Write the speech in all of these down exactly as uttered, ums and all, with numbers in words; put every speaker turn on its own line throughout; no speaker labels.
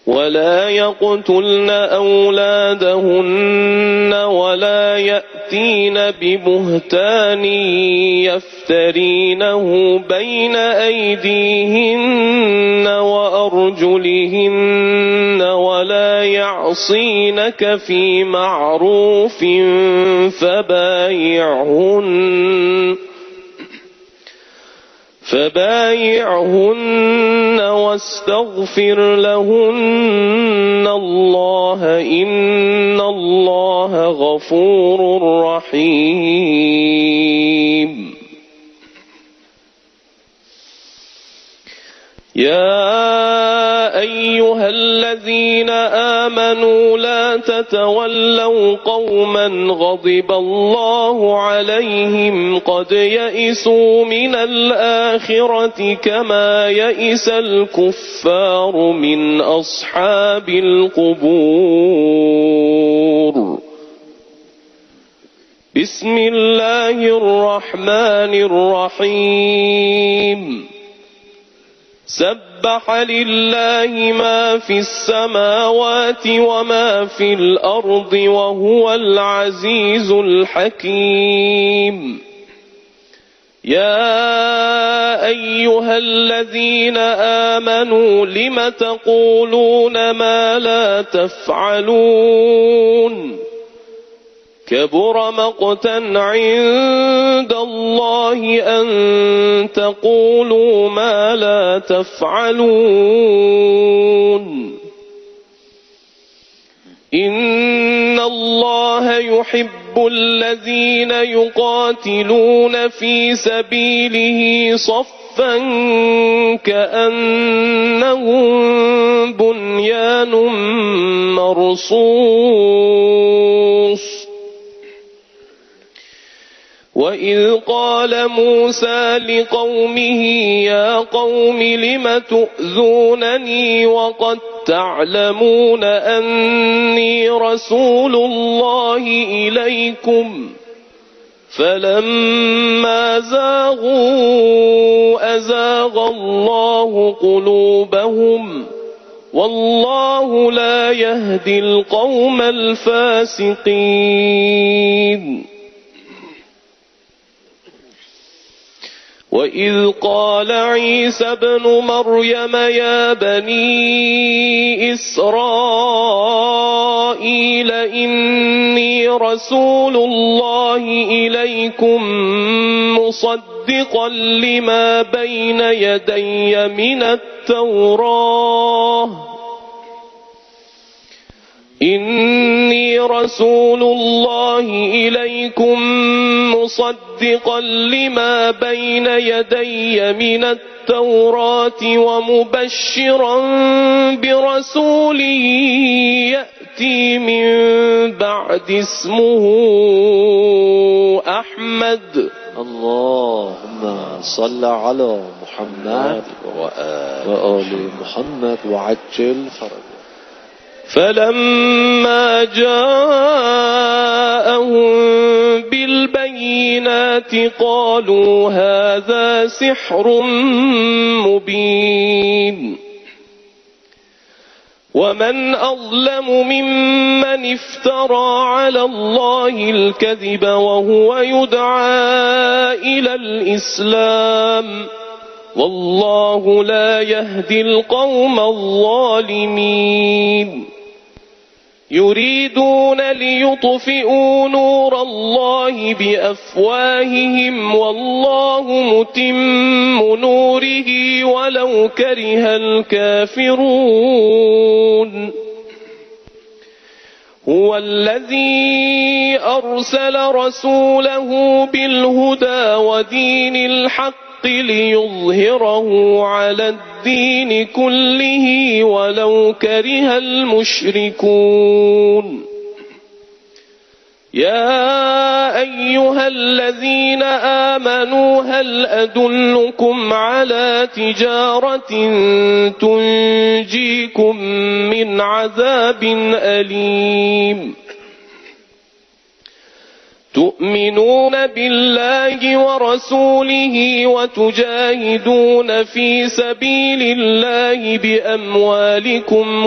ولا يقتلن أولادهن ولا يأتين ببهتان يفترينه بين أيديهن وأرجلهن ولا يعصينك في معروف فبايعهن فبايعهن واستغفر لهن الله إن الله غفور رحيم. يا أيها الذين آمنوا لا تتولوا قوما غضب الله عليهم قد يئسوا من الآخرة كما يئس الكفار من أصحاب القبور. بسم الله الرحمن الرحيم. سبح لله ما في السماوات وما في الأرض وهو العزيز الحكيم. يا أيها الذين آمنوا لم تقولون ما لا تفعلون كبر مقتا عند الله أن تقولوا ما لا تفعلون. إن الله يحب الذين يقاتلون في سبيله صفا كأنهم بنيان مرصوص. وإذ قال موسى لقومه يا قوم لم تؤذونني وقد تعلمون أني رسول الله إليكم فلما زاغوا أزاغ الله قلوبهم والله لا يهدي القوم الفاسقين. وإذ قال عيسى ابن مريم يا بني إسرائيل إني رسول الله إليكم مصدقا لما بين يدي من التوراة إني رسول الله إليكم مصدقا لما بين يدي من التوراة ومبشرا برسول يأتي من بعد اسمه أحمد.
اللهم صل على محمد وآل محمد وعجل فرجه.
فلما جاءهم بالبينات قالوا هذا سحر مبين ومن أظلم ممن افترى على الله الكذب وهو يدعى إلى الإسلام والله لا يهدي القوم الظالمين. يريدون ليطفئوا نور الله بأفواههم والله متم نوره ولو كره الكافرون. هو الذي أرسل رسوله بالهدى ودين الحق ليظهره على الدين كله ولو كره المشركون. يا أيها الذين آمنوا هل أدلكم على تجارة تنجيكم من عذاب أليم تؤمنون بالله ورسوله وتجاهدون في سبيل الله بأموالكم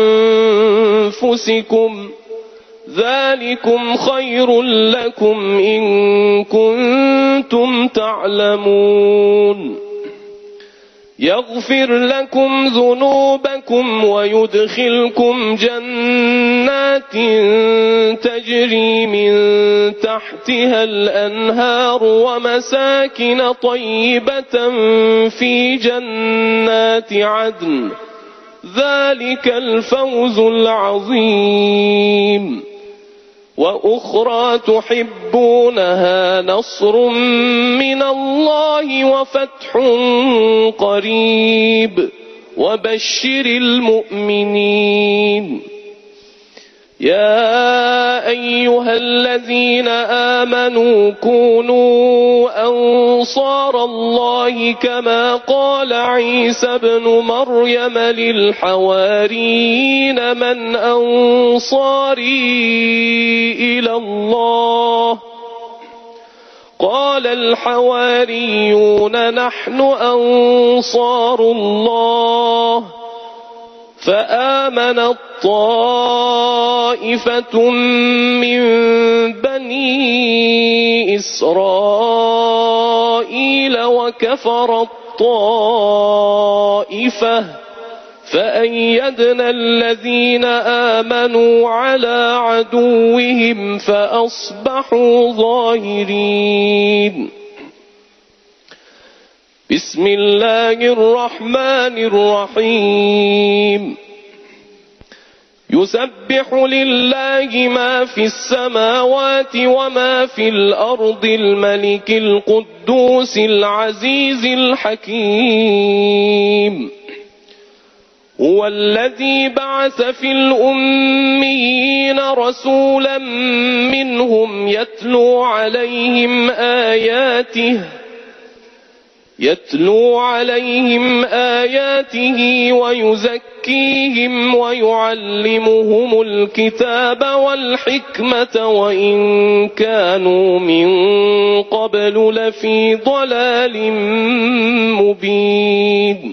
وأنفسكم ذلكم خير لكم إن كنتم تعلمون يغفر لكم ذنوبكم ويدخلكم جنات تجري من تحتها الأنهار ومساكن طيبة في جنات عدن ذلك الفوز العظيم وأخرى تحبونها نصر من الله وفتح قريب وبشر المؤمنين يا أيها الذين آمنوا كونوا أنصار الله كما قال عيسى ابن مريم للحواريين من أنصاري إلى الله قال الحواريون نحن أنصار الله فآمنت طائفة من بني إسرائيل وكفرت طائفة فأيدنا الذين آمنوا على عدوهم فأصبحوا ظاهرين بسم الله الرحمن الرحيم يسبح لله ما في السماوات وما في الأرض الملك القدوس العزيز الحكيم هو الذي بعث في الأميين رسولا منهم يتلو عليهم آياته يتلو عليهم آياته ويزكيهم ويعلمهم الكتاب والحكمة وإن كانوا من قبل لفي ضلال مبين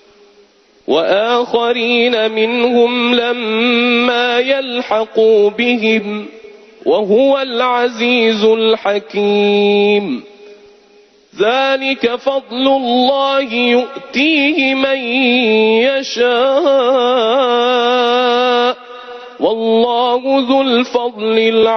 وآخرين منهم لما يلحقوا بهم وهو العزيز الحكيم ذلك فضل الله يؤتيه من يشاء والله ذو الفضل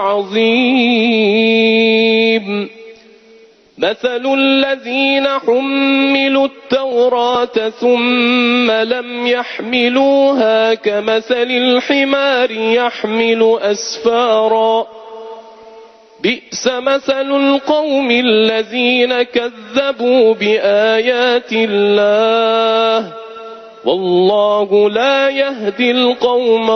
العظيم مثل الذين حملوا التوراة ثم لم يحملوها كمثل الحمار يحمل أسفارا بئس مثل القوم الذين كذبوا بآيات الله والله لا يهدي القوم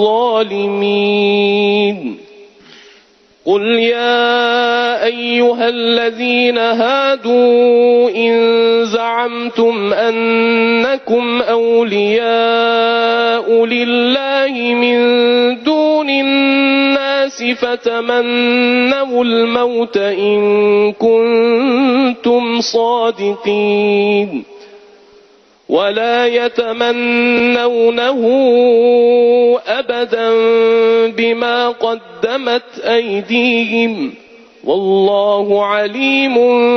الظالمين قل يا أيها الذين هادوا إن زعمتم أنكم أولياء لله من دون الناس فتمنوا الموت إن كنتم صادقين ولا يتمنونه أبدا بما قدمت أيديهم والله عليم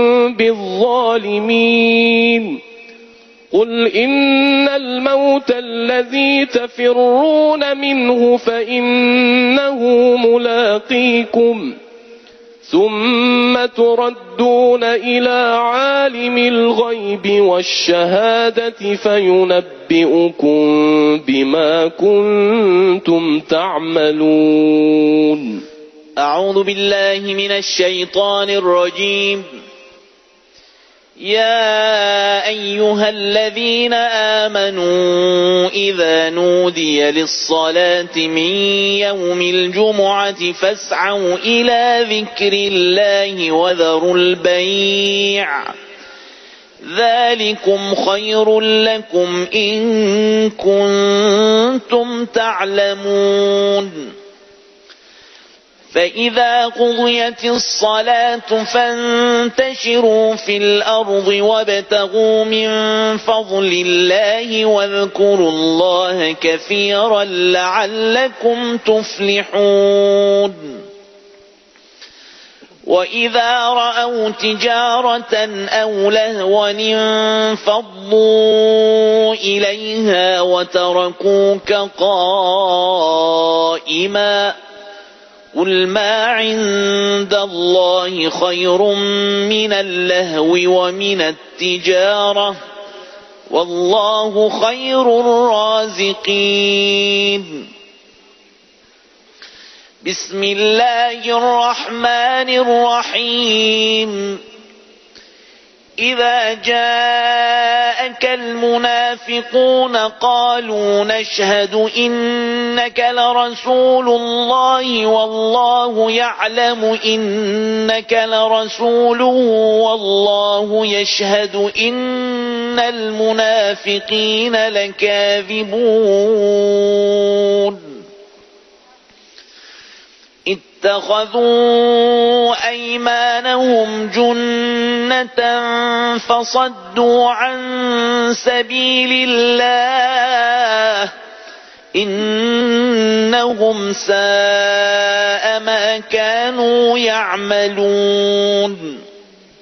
بالظالمين قل إن الموت الذي تفرون منه فإنه ملاقيكم ثم تردون إلى عالم الغيب والشهادة فينبئكم بما كنتم تعملون.
أعوذ بالله من الشيطان الرجيم. يا أيها الذين آمنوا إذا نودي للصلاة من يوم الجمعة فاسعوا إلى ذكر الله وذروا البيع ذلكم خير لكم إن كنتم تعلمون. فإذا قضيت الصلاة فانتشروا في الأرض وابتغوا من فضل الله واذكروا الله كثيرا لعلكم تفلحون وإذا رأوا تجارة أو لهوا انفضوا إليها وتركوك قائما قل ما عند الله خير من اللهو ومن التجارة والله خير الرازقين بسم الله الرحمن الرحيم إذا جاءك المنافقون قالوا نشهد إنك لرسول الله والله يعلم إنك لرسوله والله يشهد إن المنافقين لكاذبون اتخذوا أيمانهم جنة فصدوا عن سبيل الله إنهم ساء ما كانوا يعملون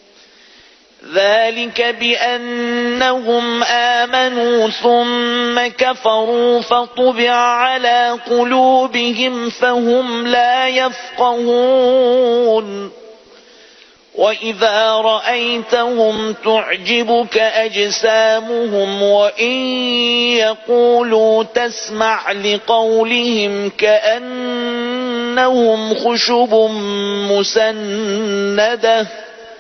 ذلك بأنهم آمنوا ثم كفروا فطبع على قلوبهم فهم لا يفقهون وإذا رأيتهم تعجبك أجسامهم وإن يقولوا تسمع لقولهم كأنهم خشب مسندة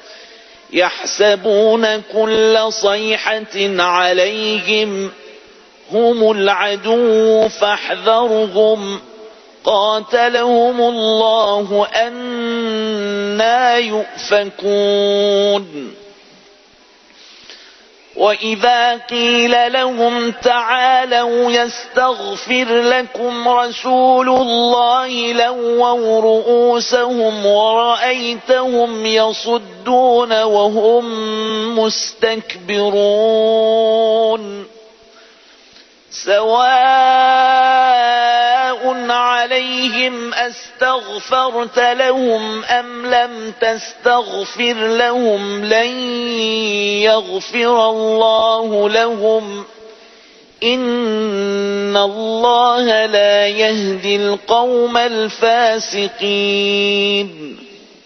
يحسبون كل صيحة عليهم هم العدو فاحذرهم قاتلهم الله أنى يؤفكون وإذا قيل لهم تعالوا يستغفر لكم رسول الله لووا رؤوسهم ورأيتهم يصدون وهم مستكبرون سواء عليهم أستغفرت لهم أم لم تستغفر لهم لن يغفر الله لهم إن الله لا يهدي القوم الفاسقين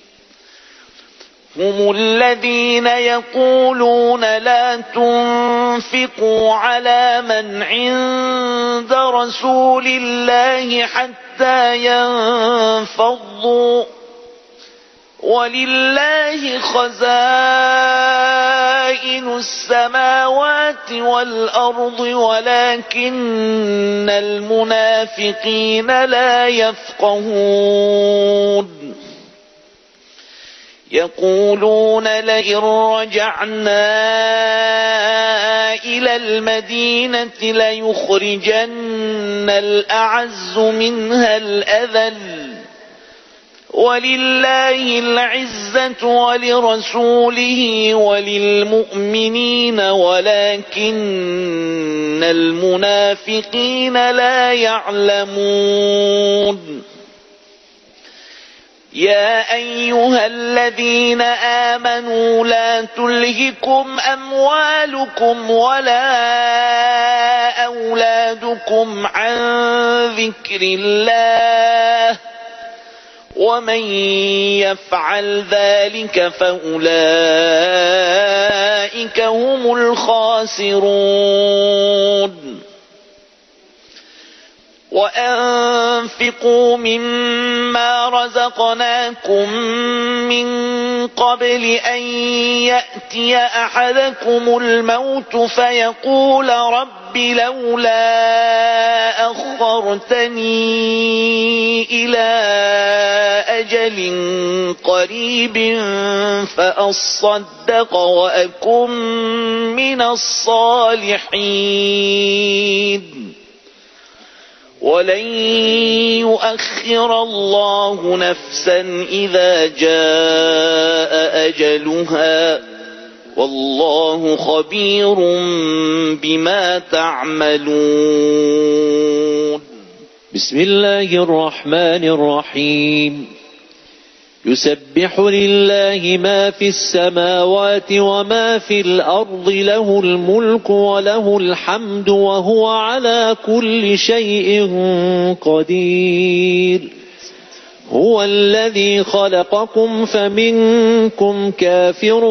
هم الذين يقولون لا تنفقوا على من عند رسول الله حتى ينفضوا ولله خزائن السماوات والأرض ولكن المنافقين لا يفقهون يقولون لئن رجعنا إلى المدينة ليخرجن الأعز منها الأذل ولله العزة ولرسوله وللمؤمنين ولكن المنافقين لا يعلمون يا أيها الذين آمنوا لا تلهكم أموالكم ولا أولادكم عن ذكر الله ومن يفعل ذلك فأولئك هم الخاسرون وأنفقوا مما رزقناكم من قبل أن يأتي أحدكم الموت فيقول رب لولا أخرتني إلى أجل قريب فأصدق وأكن من الصالحين ولن يؤخر الله نفسا إذا جاء أجلها والله خبير بما تعملون.
بسم الله الرحمن الرحيم. يسبح لله ما في السماوات وما في الأرض له الملك وله الحمد وهو على كل شيء قدير. هو الذي خلقكم فمنكم كافر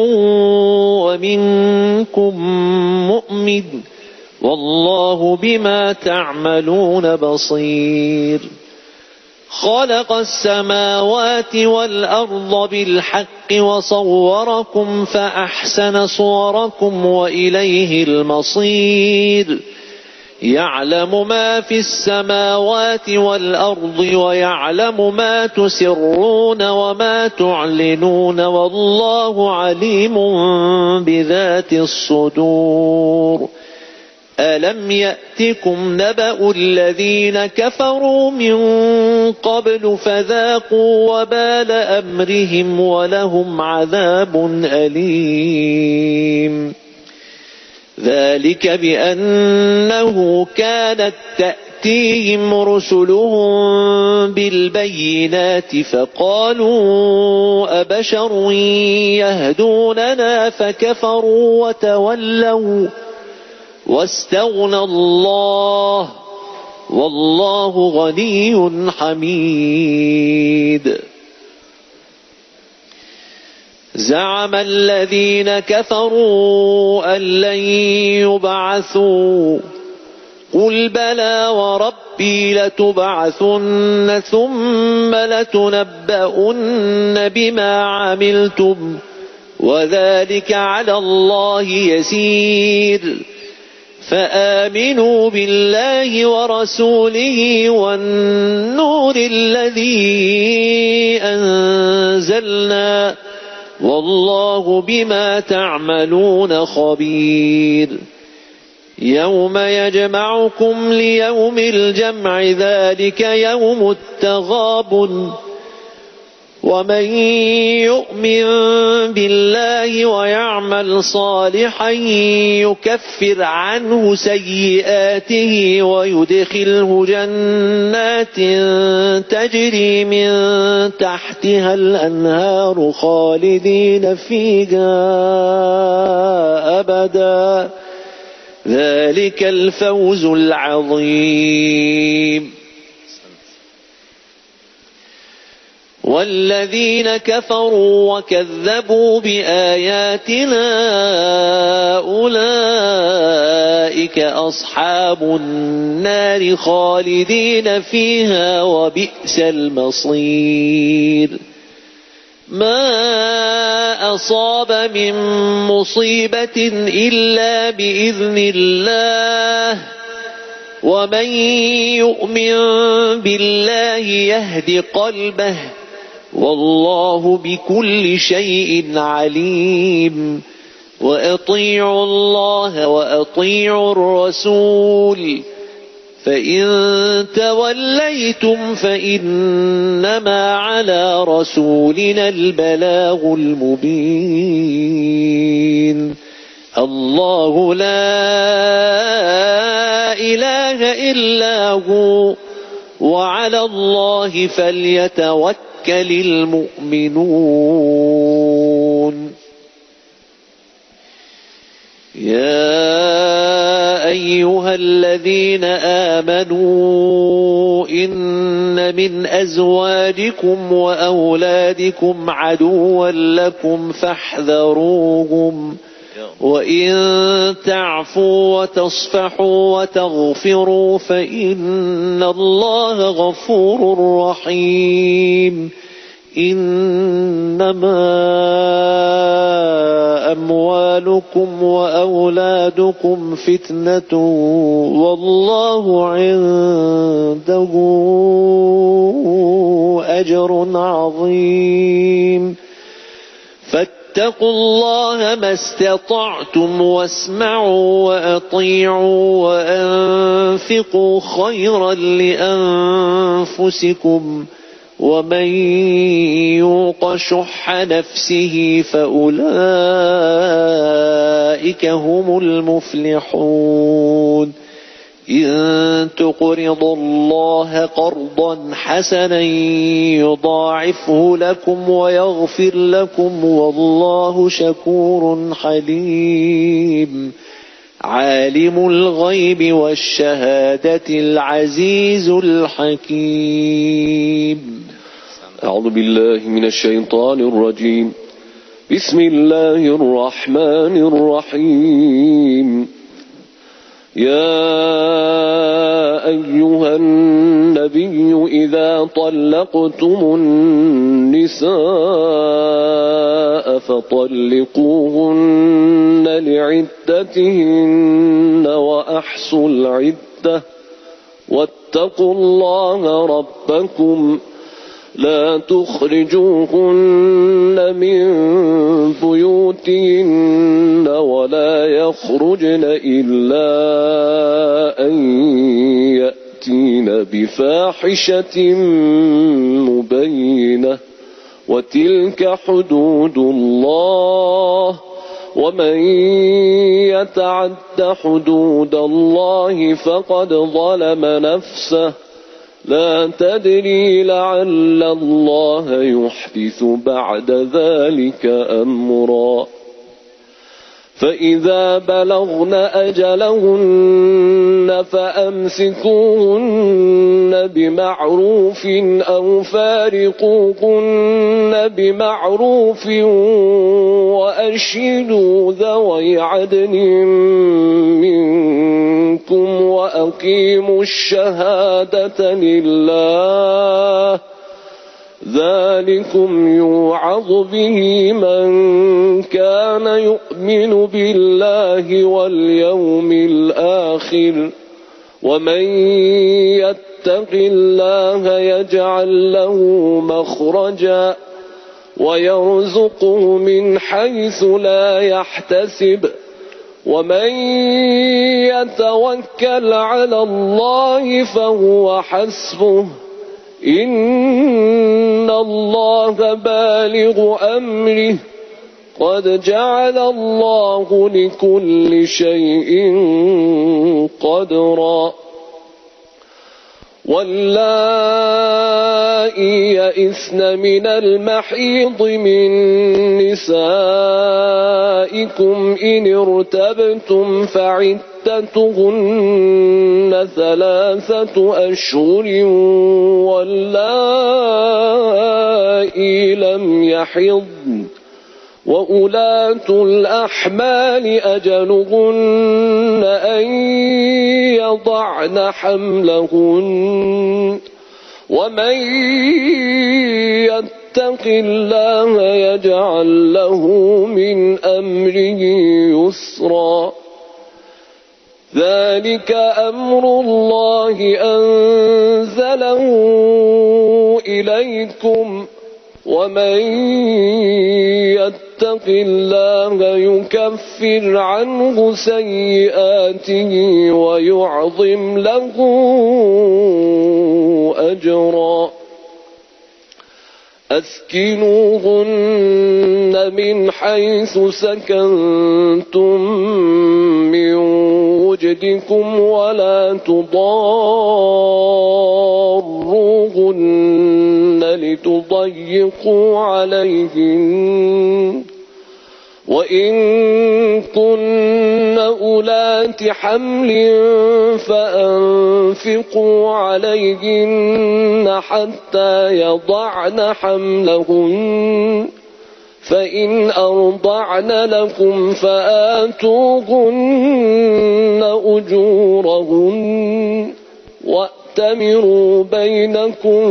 ومنكم مؤمن والله بما تعملون بصير. خلق السماوات والأرض بالحق وصوركم فأحسن صوركم وإليه المصير. يعلم ما في السماوات والأرض ويعلم ما تسرون وما تعلنون والله عليم بذات الصدور. ألم يأتكم نبأ الذين كفروا من قبل فذاقوا وبال أمرهم ولهم عذاب أليم. ذلك بأنه كانت تأتيهم رسلهم بالبينات فقالوا أبشر يهدوننا فكفروا وتولوا واستغنى الله والله غني حميد. زعم الذين كفروا أن لن يبعثوا قل بلى وربي لتبعثن ثم لتنبؤن بما عملتم وذلك على الله يسير. فآمنوا بالله ورسوله والنور الذي أنزلنا والله بما تعملون خبير. يوم يجمعكم ليوم الجمع ذلك يوم التغابن. ومن يؤمن بالله ويعمل صالحا يكفر عنه سيئاته ويدخله جنات تجري من تحتها الأنهار خالدين فيها أبدا ذلك الفوز العظيم. والذين كفروا وكذبوا بآياتنا أولئك أصحاب النار خالدين فيها وبئس المصير. ما أصاب من مصيبة إلا بإذن الله ومن يؤمن بالله يهد قلبه والله بكل شيء عليم. وأطيعوا الله وأطيعوا الرسول فإن توليتم فإنما على رسولنا البلاغ المبين. الله لا إله إلا هو وعلى الله فليتوكل المؤمنون. يا أيها الذين آمنوا إن من أزواجكم وأولادكم عدوا لكم فاحذروهم وإن تعفوا وتصفحوا وتغفروا فإن الله غفور رحيم. إنما أموالكم وأولادكم فتنة والله عنده أجر عظيم. فاتقوا الله ما استطعتم واسمعوا وأطيعوا وأنفقوا خيرا لأنفسكم ومن يوق شح نفسه فأولئك هم المفلحون إن تقرضوا الله قرضا حسنا يضاعفه لكم ويغفر لكم والله شكور حليم عالم الغيب والشهادة العزيز الحكيم.
أعوذ بالله من الشيطان الرجيم. بسم الله الرحمن الرحيم. يا أيها النبي إذا طلقتم النساء فطلقوهن لعدتهن وأحصوا العدة واتقوا الله ربكم لا تخرجوهن من بيوتهن ولا يخرجن إلا أن يأتين بفاحشة مبينة وتلك حدود الله ومن يتعد حدود الله فقد ظلم نفسه لا تدري لعل الله يحدث بعد ذلك أمرا فإذا بلغن أجلهن فأمسكوهن بمعروف أو فارقوهن بمعروف وأشهدوا ذوي عدل منكم وأقيموا الشهادة لله ذلكم يوعظ به من كان يؤمن بالله واليوم الآخر ومن يتق الله يجعل له مخرجا ويرزقه من حيث لا يحتسب ومن يتوكل على الله فهو حسبه إن الله بالغ أمره قد جعل الله لكل شيء قدرا واللائي يئسن من المحيض من نسائكم إن ارتبتم فعدتهن ثلاثة أشهر واللائي لم يحضن وأولاة الأحمال أجلهن أن يضعن حملهن ومن يتق الله يجعل له من أمره يسرا ذلك أمر الله أنزله إليكم ومن يتق الله يكفر عنه سيئاته ويعظم له أجرا أسكنوهن من حيث سكنتم من وجدكم ولا تضاروهن لتضيقوا عليهن وإن كن أولات حمل فأنفقوا عليهن حتى يضعن حملهن فإن أرضعن لكم فآتوهن أجورهن وأتمروا بينكم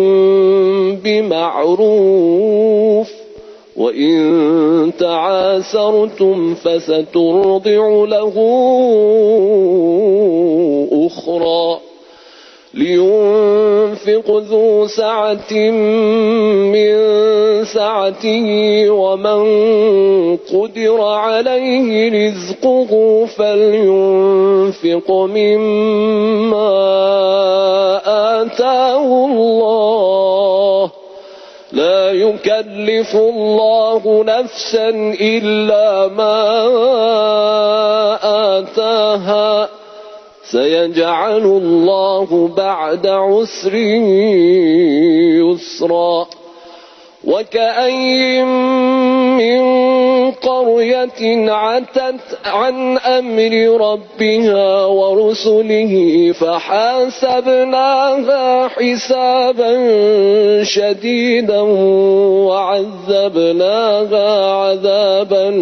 بمعروف وإن تعاسرتم فسترضع له أخرى لينفق ذو سعة من سعته ومن قدر عليه رزقه فلينفق مما آتاه الله لا يكلف الله نفسا إلا ما آتاها سيجعل الله بعد عسر يسرا وكأين من قرية عتت عن أمر ربها ورسله فحاسبناها حسابا شديدا وعذبناها عذابا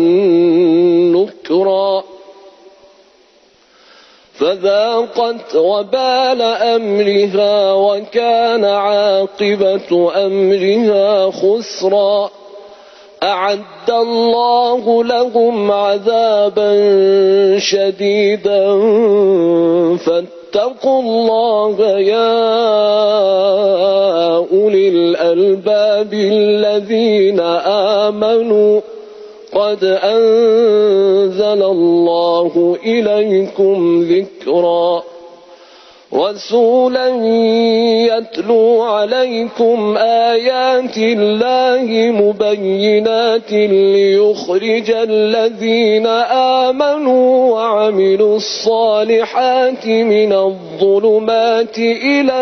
نكرا فذاقت وبال أمرها وكان عاقبة أمرها خسرا أعد الله لهم عذابا شديدا فاتقوا الله يا أولي الألباب الذين آمنوا قد أنزل الله إليكم ذكرا رسولا يتلو عليكم آيات الله مبينات ليخرج الذين آمنوا وعملوا الصالحات من الظلمات إلى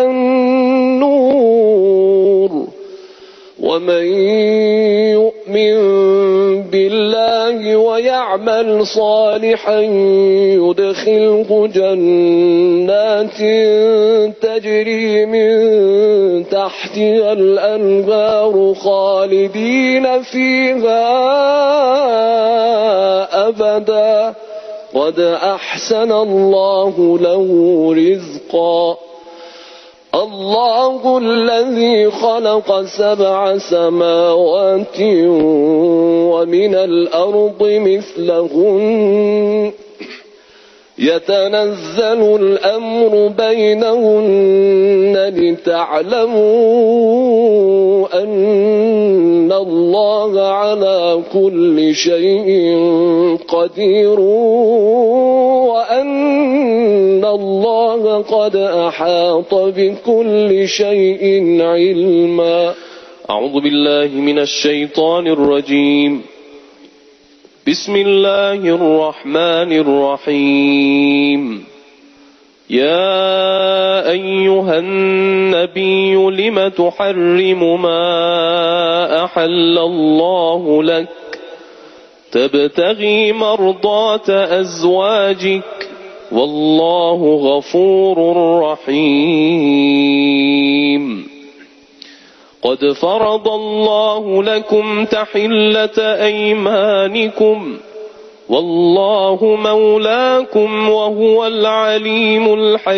النور ومن يؤمن بالله ويعمل صالحا يدخله جنات تجري من تحتها الأنهار خالدين فيها أبدا قد أحسن الله له رزقا الله الذي خلق سبع سماوات ومن الأرض مثلهن يتنزل الأمر بينهن لتعلموا أن الله على كل شيء قدير وأن الله قد أحاط بكل شيء علما.
أعوذ بالله من الشيطان الرجيم. بسم الله الرحمن الرحيم. يا أيها النبي لم تحرم ما أحل الله لك تبتغي مرضات أزواجك والله غفور رحيم. قد فرض الله لكم تحلة أيمانكم والله مولاكم وهو العليم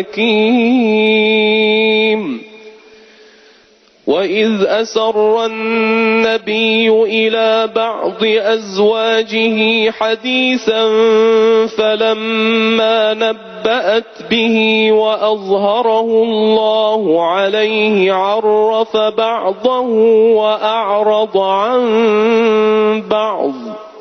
الحكيم. وإذ أسر النبي إلى بعض أزواجه حديثا فلما نبأت به وأظهره الله عليه عرف بعضه وأعرض عن بعض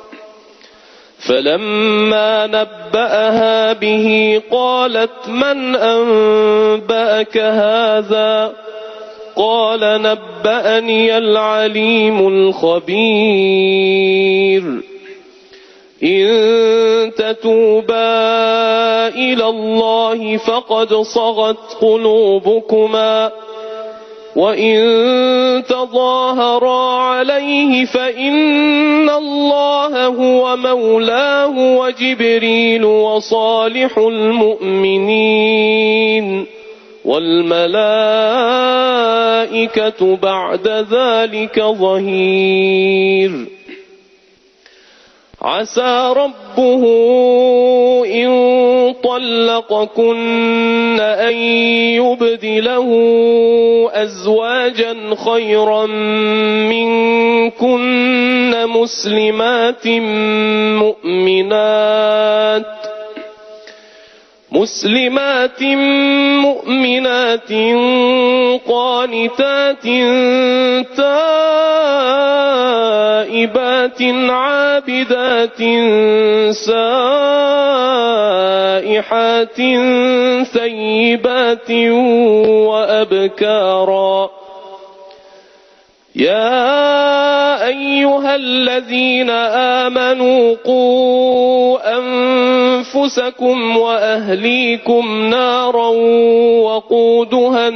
فلما نبأها به قالت من أنبأك هذا قال نبأني العليم الخبير. إن تتوبا إلى الله فقد صغت قلوبكما وإن تظاهرا عليه فإن الله هو مولاه وجبريل وصالح المؤمنين والملائكة بعد ذلك ظهير. عسى ربه إن طلقكن أن يبدله أزواجا خيرا منكن مسلمات مؤمنات مسلمات مؤمنات قانتات تائبات عابدات سائحات ثيبات وأبكارا يا أيها الذين آمنوا قوا أنفسكم وأهليكم نارا وقودها